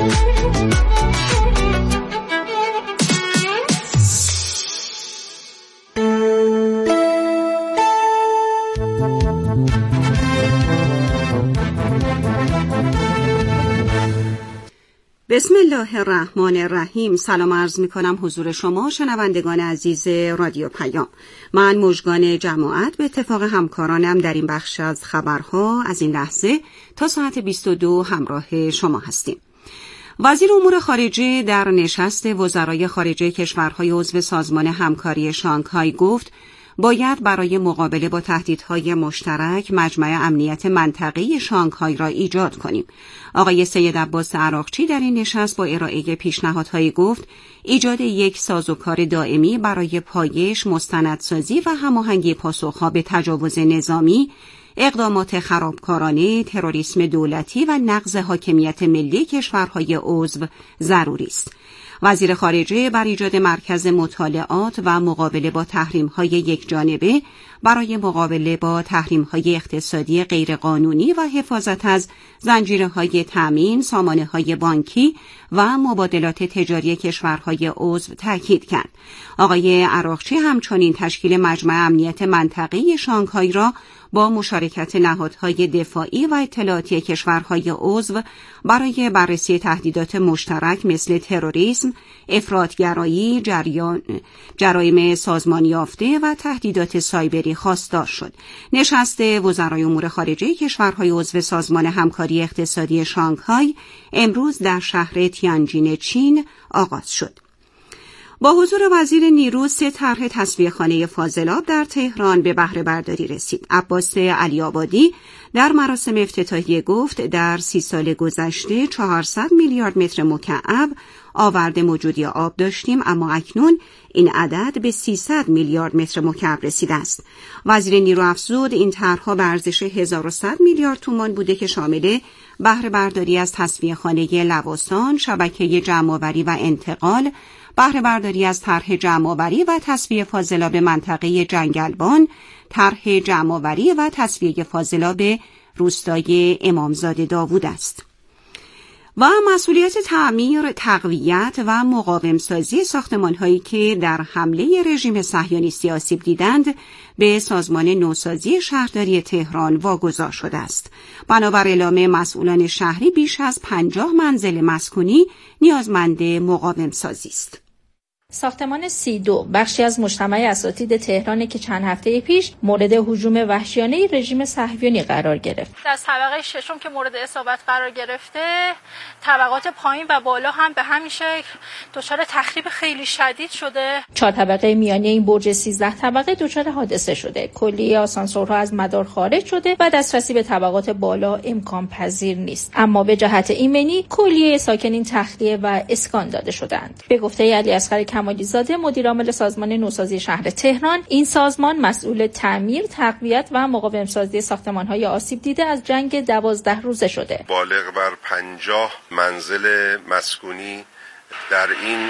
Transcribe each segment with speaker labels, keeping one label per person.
Speaker 1: بسم الله الرحمن الرحیم. سلام عرض می کنم حضور شما شنوندگان عزیز رادیو پیام. من مژگان جماعت به اتفاق همکارانم در این بخش از خبرها از این لحظه تا ساعت 22 همراه شما هستیم. وزیر امور خارجه در نشست وزرای خارجه کشورهای عضو سازمان همکاری شانگهای گفت باید برای مقابله با تهدیدهای مشترک مجمع امنیت منطقه‌ای شانگهای را ایجاد کنیم. آقای سید عباس عراقچی در این نشست با ارائه پیشنهادهایی گفت ایجاد یک سازوکار دائمی برای پایش، مستندسازی و هماهنگی پاسخها به تجاوز نظامی، اقدامات خرابکارانه، تروریسم دولتی و نقض حاکمیت ملی کشورهای عضو ضروری است. وزیر خارجه بر ایجاد مرکز مطالعات و مقابله با تحریم‌های یکجانبه برای مقابله با تحریم‌های اقتصادی غیرقانونی و حفاظت از زنجیره‌های تامین، سامانه‌های بانکی و مبادلات تجاری کشورهای عضو تاکید کرد. آقای عراقچی همچنین تشکیل مجمع امنیت منطقه‌ای شانگهای را با مشارکت نهادهای دفاعی و اطلاعاتی کشورهای عضو برای بررسی تهدیدات مشترک مثل تروریسم، افراطگرایی، جرایم سازمان یافته و تهدیدات سایبری خواستار شد. نشست وزرای امور خارجه کشورهای عضو سازمان همکاری اقتصادی شانگهای امروز در شهر تیانجین چین آغاز شد. با حضور وزیر نیرو 3 طرح تصفیه‌خانه فاضلاب در تهران به بهره برداری رسید. عباس علی‌آبادی در مراسم افتتاحیه گفت در 30 سال گذشته 400 میلیارد متر مکعب آورد موجودی آب داشتیم، اما اکنون این عدد به 300 میلیارد متر مکعب رسیده است. وزیر نیرو افزود این طرح‌ها به ارزش 1100 میلیارد تومان بوده که شامل بهره برداری از تصفیه‌خانه لواسان، شبکه جمع‌آوری و انتقال، بهره برداری از طرح جمع‌آوری و تصفیه فاضلاب منطقه جنگلبان، طرح جمع‌آوری و تصفیه فاضلاب روستای امامزاده داوود است. و مسئولیت تعمیر، تقویت و مقاوم‌سازی ساختمان‌هایی که در حمله رژیم صهیونیستی آسیب دیدند به سازمان نوسازی شهرداری تهران واگذار شده است. بنابر اعلام مسئولان شهری بیش از 50 منزل مسکونی نیازمند مقاوم‌سازی است.
Speaker 2: ساختمان 32 بخشی از مجتمع اساتید تهران که چند هفته پیش مورد هجوم وحشیانه رژیم صهیونی قرار گرفت.
Speaker 3: در طبقه ششم که مورد اصابت قرار گرفته، طبقات پایین و بالا هم به همین شکل دچار تخریب خیلی شدید شده.
Speaker 2: 4 طبقه میانی این برج 13 طبقه دچار حادثه شده. کلیه آسانسورها از مدار خارج شده و دسترسی به طبقات بالا امکان پذیر نیست. اما به جهت ایمنی کلیه ساکنین تخلیه و اسکان داده شدند. به گفته علی اصغر کمالی زاده مدیر عامل سازمان نوسازی شهر تهران، این سازمان مسئول تعمیر، تقویت و مقاوم‌سازی ساختمان‌های آسیب دیده از جنگ 12 روزه شده.
Speaker 4: بالغ بر 50 منزل مسکونی در این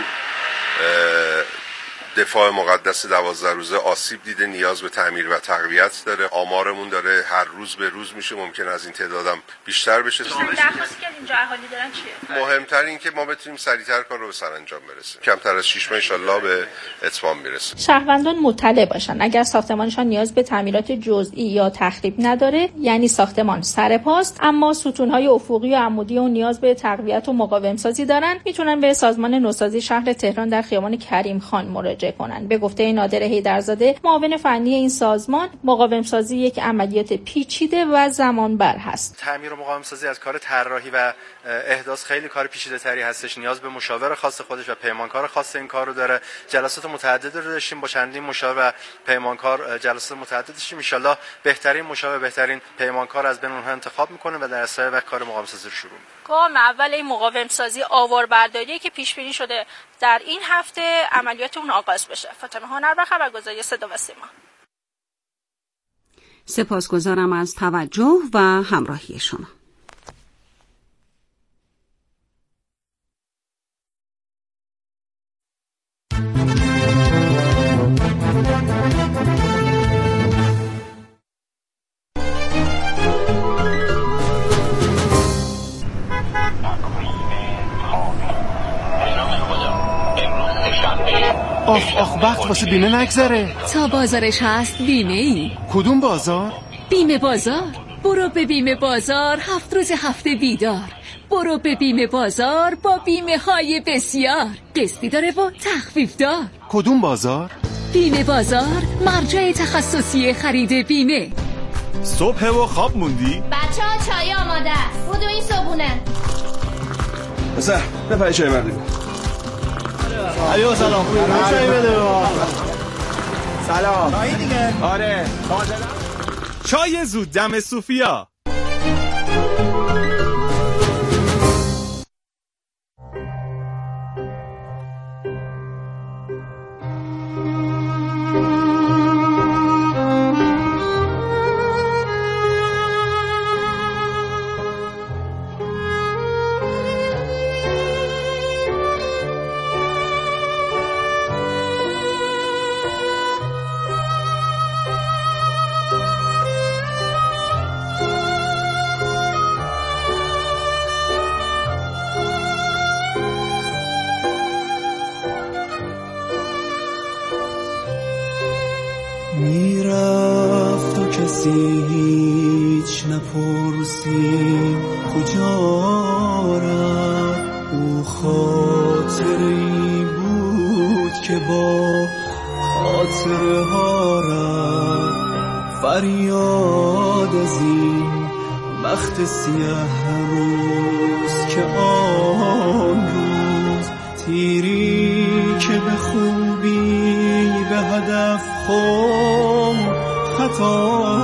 Speaker 4: دفاع مقدس 12 روزه آسیب دیده، نیاز به تعمیر و تقویت داره. آمارمون داره هر روز به روز میشه، ممکن از این تعدادم بیشتر بشه.
Speaker 3: درخواستی که اینجا اهالی دارن چیه؟
Speaker 4: مهمتر این که ما بتونیم سریعتر کار رو به سرانجام برسیم. کمتر از 6 ماه ان شاءالله به اتمام میرسه.
Speaker 2: شهروندان مطلع باشن اگر ساختمانشان نیاز به تعمیرات جزئی یا تخریب نداره، یعنی ساختمان سرپاست اما ستون‌های افقی و عمودی اون نیاز به تقویت و مقاوم‌سازی دارن، میتونن به سازمان نوسازی شهر تهران در خیابان کریم خان مراجعه کنند. به گفته نادر حیدرزاده معاون فنی این سازمان، مقاوم‌سازی یک عملیات پیچیده و زمانبر هست.
Speaker 5: تعمیر و مقاوم‌سازی از کار طراحی و احداث خیلی کار پیچیده‌تری هستش، نیاز به مشاور خاص خودش و پیمانکار خاص این کار رو داره. جلسات متعدد رو داشتیم با چندین مشاور و پیمانکار، جلسات متعدد داشتیم. ان شاءالله بهترین مشاور، بهترین پیمانکار از بین اونها انتخاب می‌کنه و در اسرع وقت کار مقاوم‌سازی رو شروع می‌کنه.
Speaker 3: گام اول این مقاوم‌سازی آواربرداری که پیش بینی شده در این هفته عملیات اون آغاز بشه. فاطمه هنربر، خبرگزاری صدا و سیما.
Speaker 1: سپاسگزارم از توجه و همراهی شما.
Speaker 6: آخ وقت واسه بیمه نگذره.
Speaker 7: تا بازارش هست بیمه ای.
Speaker 6: کدوم بازار؟
Speaker 7: بیمه بازار. برو به بیمه بازار 7 روز هفته بیدار. برو به بیمه بازار با بیمه های بسیار. قسطی داره و تخفیف دار.
Speaker 6: کدوم بازار؟
Speaker 7: بیمه بازار، مرجع تخصصی خرید بیمه.
Speaker 6: صبح و خواب موندی؟
Speaker 8: بچه‌ها چای آماده است. بودو این صبونه.
Speaker 9: بسه بپری چای بردیم.
Speaker 10: علیو سلام. خوبی؟ چای بده.
Speaker 9: سلام.
Speaker 10: چای دیگه.
Speaker 9: آره.
Speaker 6: چای زود دم صوفیا.
Speaker 11: میرفت و کسی هیچ نپرسید کجا رفت. او خاطری بود که با خاطره ها رفت. فریاد از این بخت سیاه روز که آن روز تیری که به خوبی به هدف خورد خطا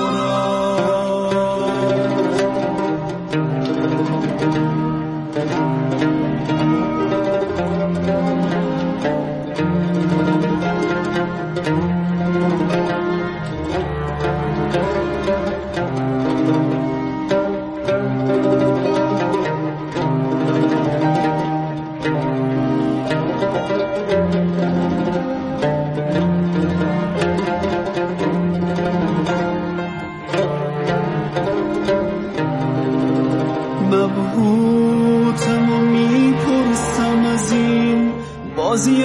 Speaker 11: مبهوتم و میپرسم از این بازی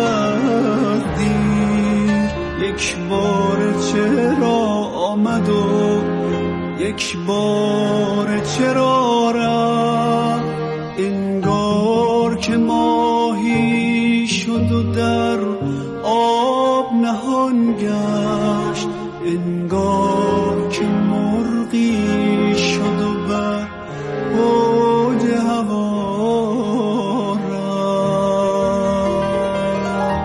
Speaker 11: تقدیر. یک بار چرا آمد و یک بار چرا رفت. انگار که ماهی شد و در آب نهان گشت. انگار که مرغی شد و بر اوج هوا رفت.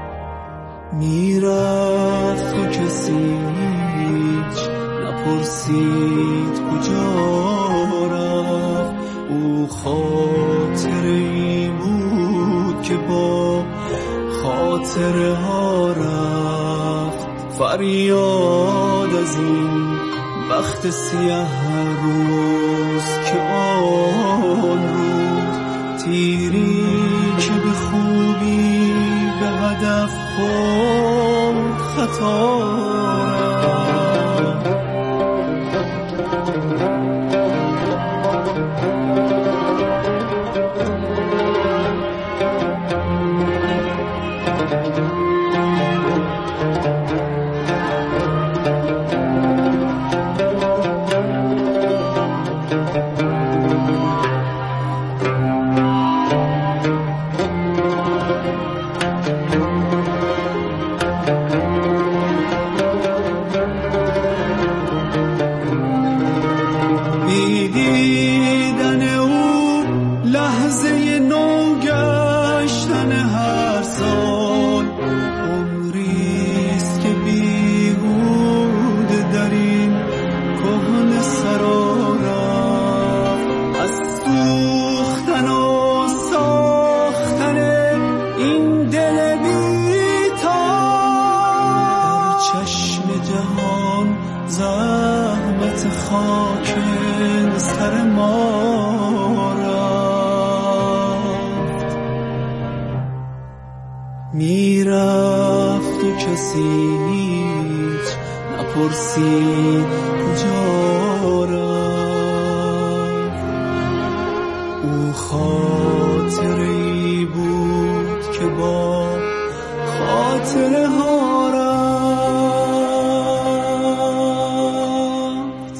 Speaker 11: میرفت و کسی هیچ نپرسید کجا رفت. او خاطری بود که با خاطره ها رفت. فریاد از این بخت سیاه روز که آن روز تیری که به خوبی به هدف خورد خطا رفت. میرفت و کسی هیچ نپرسید کجا رفت. او خاطری بود که با خاطره ها رفت.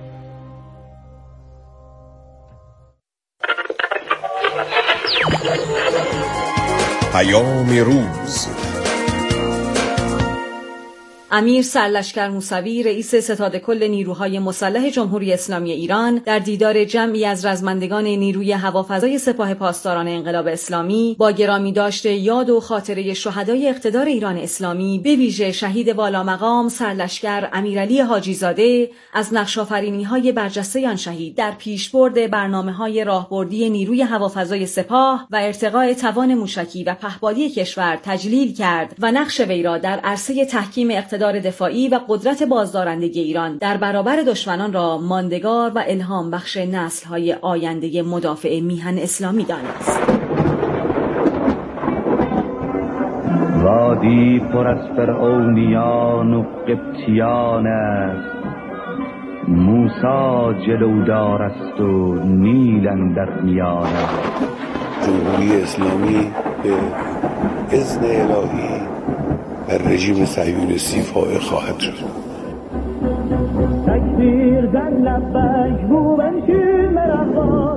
Speaker 12: پیام روز.
Speaker 13: امیر سرلشکر موسوی رئیس ستاد کل نیروهای مسلح جمهوری اسلامی ایران در دیدار جمعی از رزمندگان نیروی هوافضای سپاه پاسداران انقلاب اسلامی با گرامی داشته یاد و خاطره شهدای اقتدار ایران اسلامی به ویژه شهید والامقام سرلشکر امیرعلی حاجی زاده از نقش‌آفرینی‌های برجسته آن شهید در پیشبرد برنامه‌های راهبردی نیروی هوافضای سپاه و ارتقاء توان موشکی و پهپادی کشور تجلیل کرد و نقش وی را در عرصه تحکیم اقتدار دفاعی و قدرت بازدارندگی ایران در برابر دشمنان را ماندگار و الهام بخش نسل‌های آینده مدافع میهن اسلامی دانست.
Speaker 14: وادی پر از فرعونیان و قبطیان است، موسی جلودار است و نیل اندر میان است.
Speaker 15: جمهوری اسلامی به اذن الهی بر رژیم صهیونیستی فائق خواهد شد.
Speaker 11: تکبیر در لبک رو بنشین مرحبا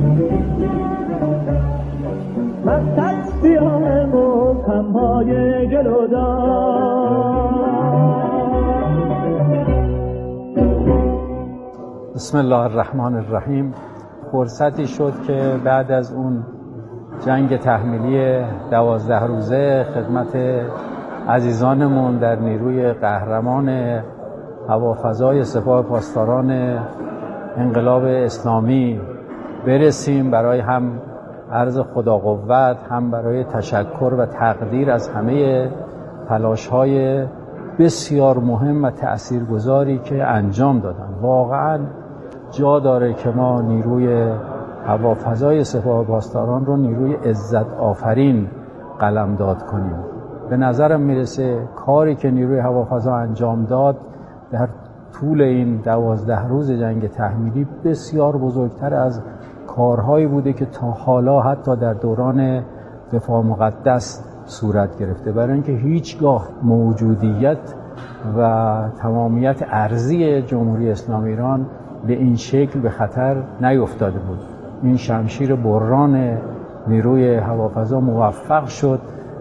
Speaker 11: مقصد سیاه و کمهای جلودار.
Speaker 16: بسم الله الرحمن الرحیم. فرصتی شد که بعد از اون جنگ تحمیلی 12 روزه خدمت عزیزانمون در نیروی قهرمان هوافضای سپاه پاسداران انقلاب اسلامی برسیم، برای هم عرض خدا قوت، هم برای تشکر و تقدیر از همه تلاش‌های بسیار مهم و تأثیرگذاری که انجام دادن. واقعاً جا داره که ما نیروی هوافضای سپاه پاسداران رو نیروی عزت آفرین قلمداد کنیم. به نظرم میرسه کاری که نیروی هوافضا انجام داد در طول این 12 روز جنگ تحمیلی بسیار بزرگتر از کارهایی بوده که تا حالا حتی در دوران دفاع مقدس صورت گرفته، برای اینکه هیچگاه موجودیت و تمامیت ارضی جمهوری اسلامی ایران به این شکل به خطر نیفتاده بود. این شمشیر بران نیروی هوافضا موفق شد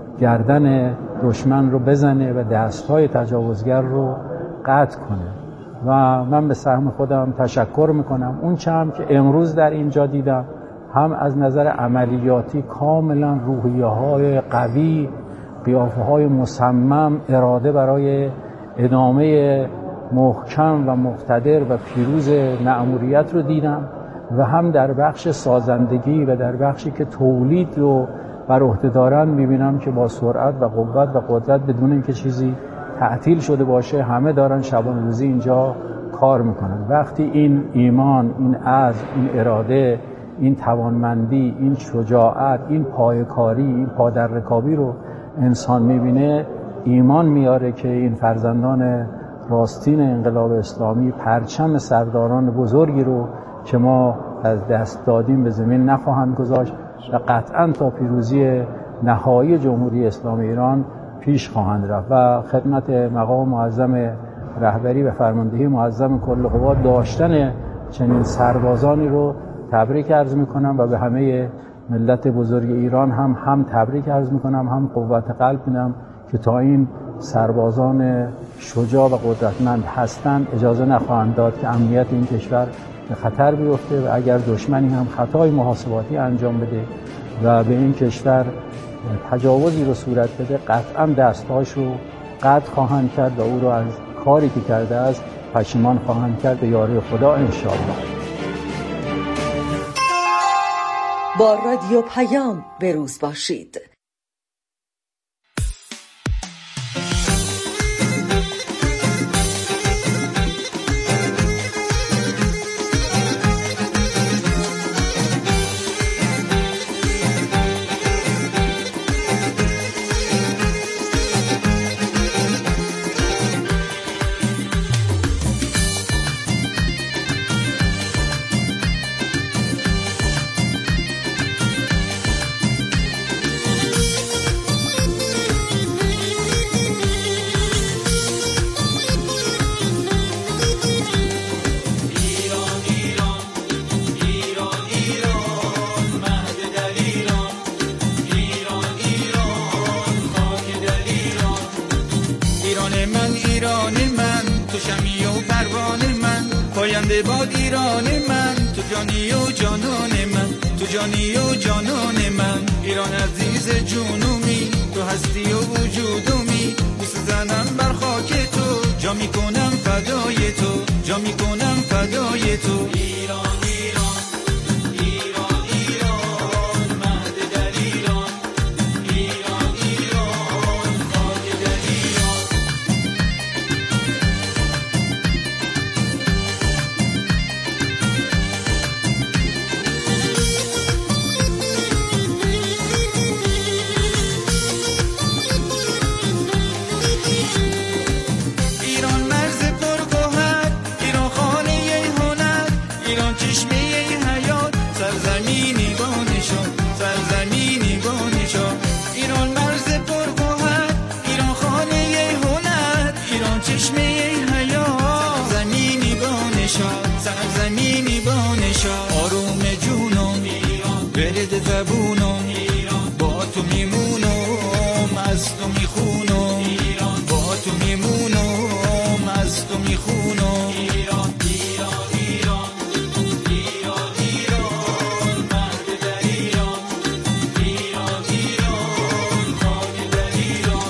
Speaker 16: گردن دشمن رو بزنه و دستهای تجاوزگر رو قطع کنه و من به سهم خودم تشکر میکنم. اون چه هم که امروز در اینجا دیدم، هم از نظر عملیاتی کاملا روحیه‌های قوی، قیافه‌های مصمم، اراده برای ادامه محکم و مقتدر و پیروز مأموریت رو دیدم، و هم در بخش سازندگی و در بخشی که تولید رو بر عهده دارن میبینم که با سرعت و قوت و قدرت بدون اینکه چیزی تعطیل شده باشه همه دارن شبانه روزی اینجا کار میکنن. وقتی این ایمان، این عزم، این اراده، این توانمندی، این شجاعت، این پایه‌کاری، این پادررکابی رو انسان میبینه، ایمان میاره که این فرزندان راستین انقلاب اسلامی پرچم سرداران بزرگی رو که ما از دست دادیم به زمین نخواهند گذاشت و قطعاً تا پیروزی نهایی جمهوری اسلامی ایران پیش خواهند رفت. و خدمت مقام معظم رهبری و فرماندهی معظم کل قوا داشتن چنین سربازانی رو تبریک عرض میکنم و به همه ملت بزرگ ایران هم تبریک عرض میکنم، هم قوت قلب میدم که تا این سربازان شجاع و قدرتمند هستند اجازه نخواهند داد که امنیت این کشور به خطر بیفته و اگر دشمنی هم خطای محاسباتی انجام بده و به این کشور تجاوزی رو صورت بده، قطعا دستهاش رو قطع خواهند کرد و او رو از کاری که کرده است پشیمان خواهند کرد به یاری خدا انشاءالله.
Speaker 17: با رادیو پیام به روز باشید.
Speaker 11: پاینده باد ایران من، تو جانی و جانان من، تو جانی و جانان من. ایران عزیز جنومی، تو هستی و وجودمی، بوسه زنم بر خاک تو، جا میکنم فدای تو، جا میکنم فدای تو. ایران ایران ایران ایران، مهد در ایران، ایران ایران، خاک در ایران. ایران مرز پرگوهر، ایران خانه هنر، ایران چشمه حیات، سرزمینی با نشان، سرزمینی با نشان. ایران مرز پرگوهر، ایران خانه هنر، ایران چشمه حیات، سرزمینی با نشان، سرزمینی با نشان. آروم جونم ایران، ورد زبونم ایران، با تو میمونم، از تو میخونم ایران، با تو میمونم، از تو میخونم ایران. ایران ایران ایران ایران، مهد در ایران، ایران ایران، خاک در ایران.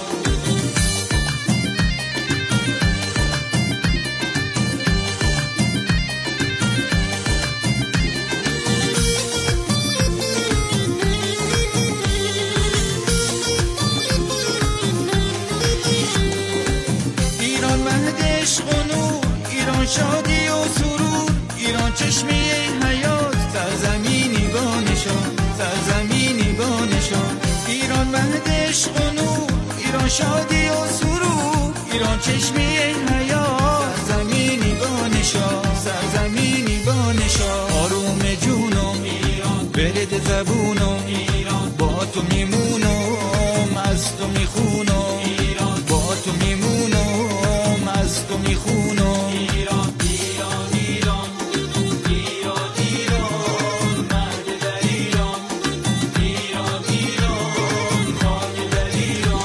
Speaker 11: ایران مهد عشق و نور، ایران شادی و سرور، ایران چشمه حیات، سرزمینی با نشان، سرزمینی با نشان. ایران مهد عشق و نور، ایران شادی و سرور، ایران چشمه حیات، سرزمینی با نشان، سرزمینی با نشان. آروم جونم ایران، ورد زبونم ایران، با تو میمونم، از تو میخونم ایران، با تو میمونم، از تو میخونم ایران. ایران ایران ایران ایران، مهد در ایران، ایران ایران، خاک در ایران.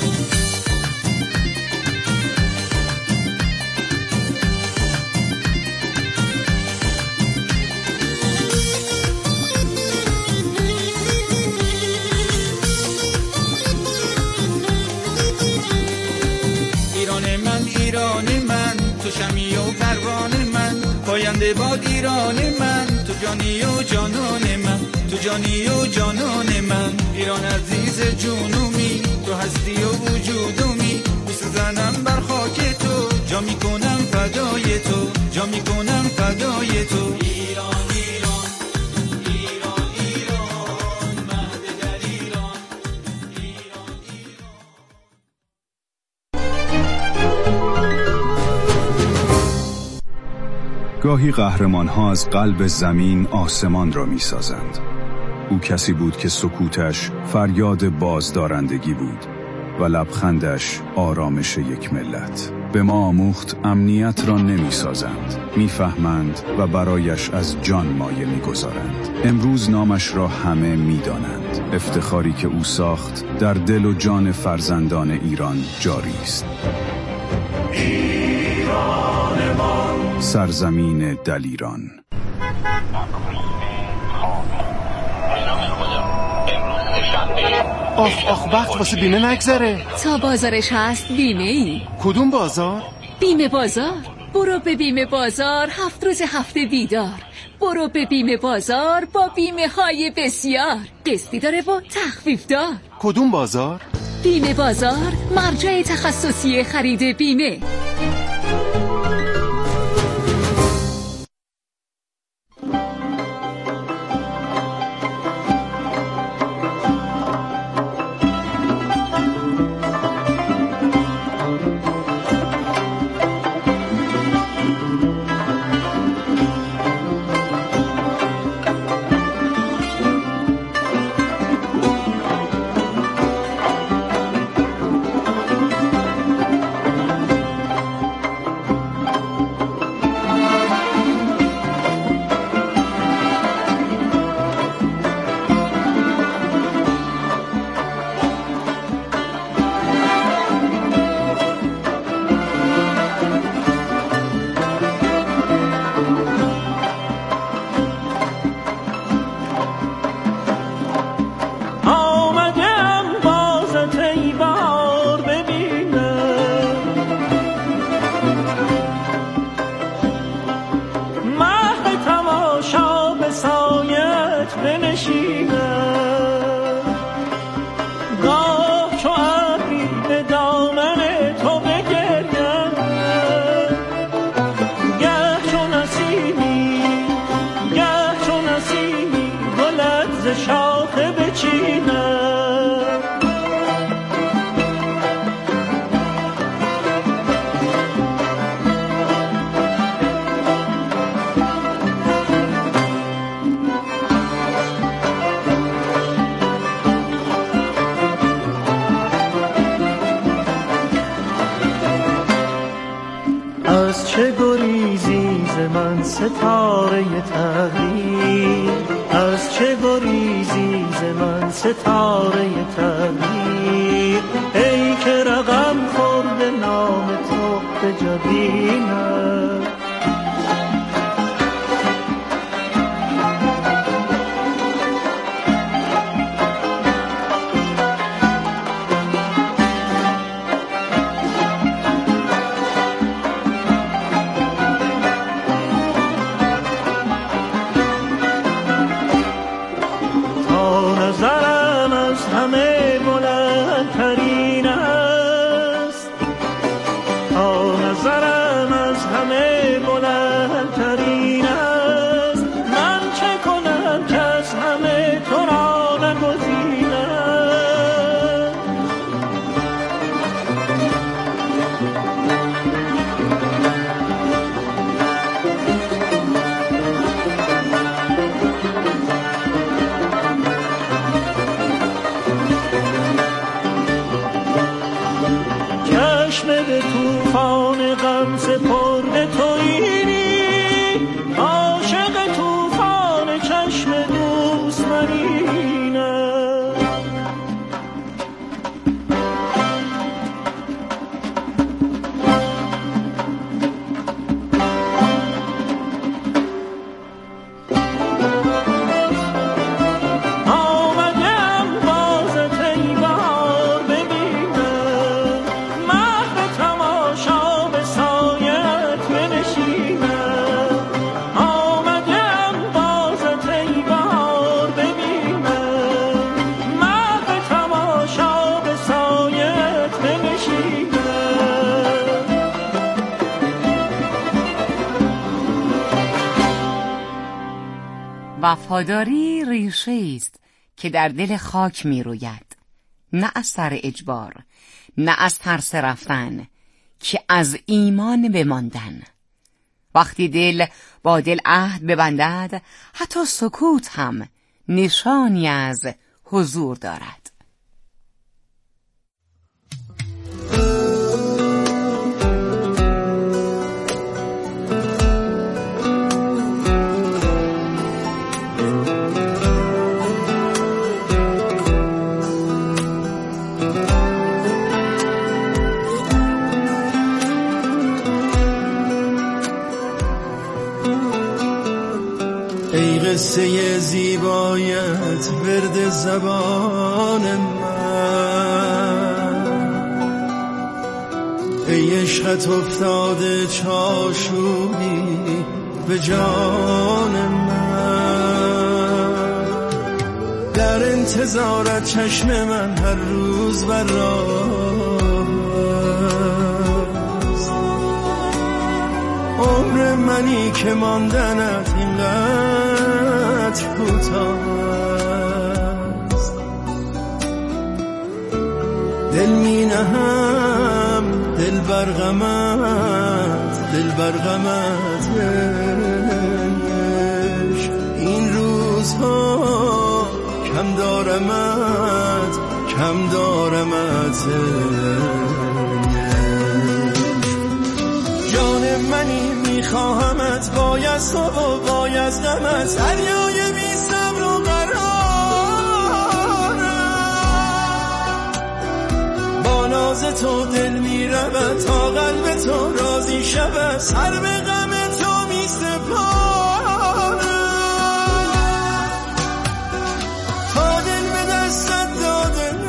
Speaker 11: ایران من، ایران من، تو شمی و پروان من، پاینده باد ایران من، تو جانی و جانان من، تو جانی و جانان من. ایران عزیز جنومی، تو هستی و وجودمی، بوسه زنم بر خاک تو، جا میکنم فدای تو، جا میکنم فدای تو. ایران ایران ایران ایران، مهد در ایران، ایران ایران.
Speaker 12: گاهی قهرمان‌ها از قلب زمین آسمان را می‌سازند. او کسی بود که سکوتش فریاد بازدارندگی بود و لبخندش آرامش یک ملت. به ما آموخت امنیت را نمی‌سازند، می‌فهمند و برایش از جان مایه می‌گذارند. امروز نامش را همه می‌دانند. افتخاری که او ساخت در دل و جان فرزندان ایران جاری است. ایران ما، سرزمین دلیران.
Speaker 6: آخ وقت واسه بیمه نگذره.
Speaker 7: تا بازارش هست بیمه ای.
Speaker 6: کدوم بازار؟
Speaker 7: بیمه بازار. برو به بیمه بازار 7 روز هفته بیدار. برو به بیمه بازار با بیمه های بسیار. قسطی داره و تخفیف دار.
Speaker 6: کدوم بازار؟
Speaker 7: بیمه بازار، مرجع تخصصی خرید بیمه.
Speaker 11: بچینم، گاه چو ابری به دامن تو بگریم، گه چو نسیمی گلت ز شاخه بچینم. از چه گریزی ز من ستاره تقدیر، از چه گریزی ز من ستاره تقدیر، ای که رقم خورده نام تو به جبینم. به طوفان غم سپرده تویی، عاشق طوفان چشم دوست منینم. آمدم بازت ای بهار ببینم، محو تماشا به سایت بنشینم. آمدم بازت ای بهار ببینم، محو تماشا به سایت بنشینم.
Speaker 18: وفاداری ریشه است که در دل خاک می روید، نه از سر اجبار، نه از ترس رفتن، که از ایمان بماندن. وقتی دل با دل عهد ببندد، حتی سکوت هم نشانی از حضور دارد.
Speaker 11: ای قصه زیبایت ورد زبان من، ای عشقت افتاده چاشوبی به جان من. در انتظارت چشم من هر روز بر راست، عمر منی که ماندنت اینقدر کوتاست. دل می نهم دل بر غمت، دل بر غمت این روزها کم دارمت، کم دارمت. جان منی میخواهمت، باید تو و باید غمت، دریای بی صبر و قرارم. با ناز تو دل میرود تا قلب تو راضی شود، سر به غم تو میسپارم. تا دل به دستت دادم،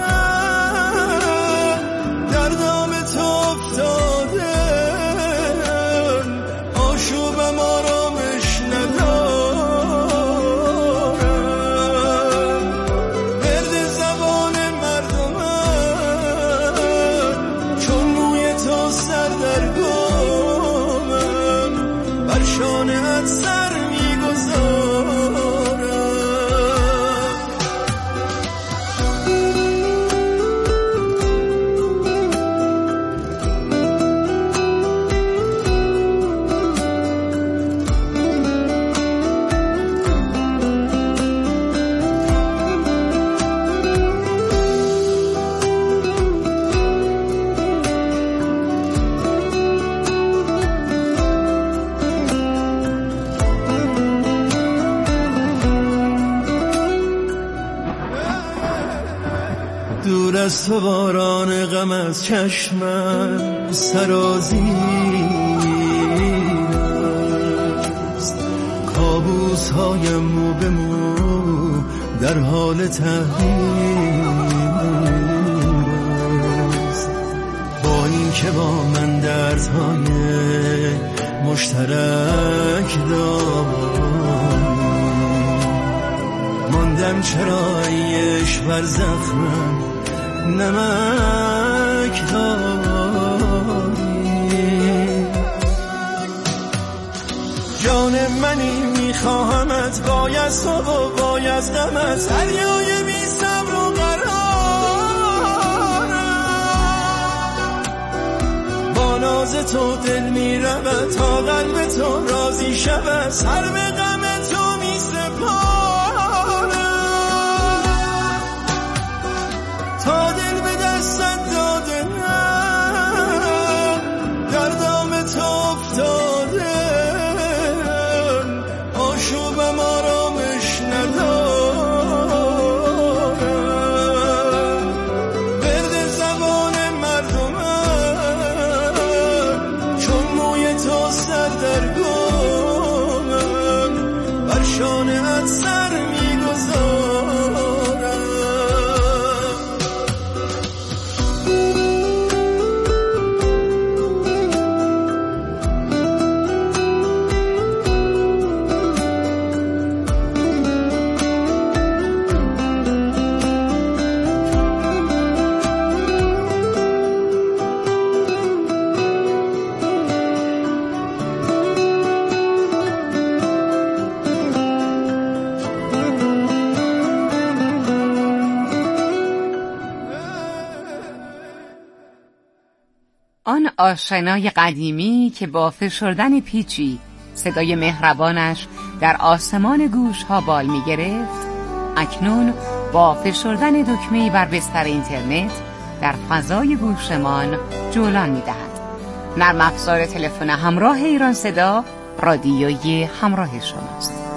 Speaker 11: در دام تو افتاده، آشوبم آرامش ندارم. دور از تو باران غم از چشمم سرازیر است، کابوس هایم مو به مو در حال تحریر است. با این که با من دردهای مشترک دارم، ماندم چرا ایش بر زخمم نمک داری. جان منی میخواهمت، باید تو و باید غمت، دریای بی صبر و قرارم. با ناز تو دل میرود تا قلب تو راضی شود، سر به غم تو میسپارم. تا دل به دستت دادم در دام تو افتادم، آشوبم آرامش ندارم. ورد زبان مردمم چون موی تو سر در گمم، بر شانه‌ات سر میگذارم.
Speaker 18: آن آشنای قدیمی که با فشردن پیچی صدای مهربانش در آسمان گوش‌ها بال می گرفت، اکنون با فشردن دکمه‌ای بر بستر اینترنت در فضای گوشمان جولان می دهد. نرم افزار تلفن همراه ایران صدا، رادیوی همراه شماست.